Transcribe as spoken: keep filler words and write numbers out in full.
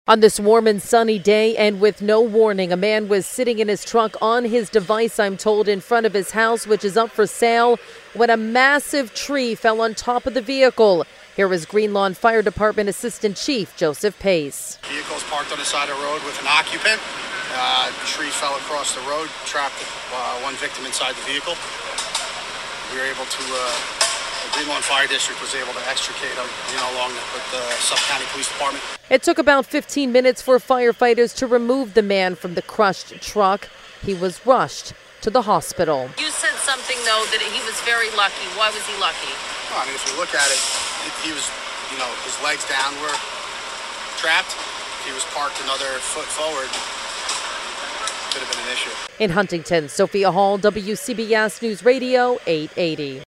On this warm and sunny day and with no warning, a man was sitting in his truck on his device, I'm told, in front of his house, which is up for sale, when a massive tree fell on top of the vehicle. Here is Green Lawn Fire Department Assistant Chief Joseph Pace. Vehicles parked on the side of the road with an occupant. Uh, the tree fell across the road, trapped uh, one victim inside the vehicle. We were able to, uh, the Green Lawn Fire District was able to extricate him, you know, along with the Suffolk County Police Department. It took about fifteen minutes for firefighters to remove the man from the crushed truck. He was rushed to the hospital. You said something, though, that he was very lucky. Why was he lucky? Well, I mean, if you look at it, he was, you know, his legs down were trapped. If he was parked another foot forward, could have been an issue. In Huntington, Sophia Hall, W C B S News Radio eight eighty.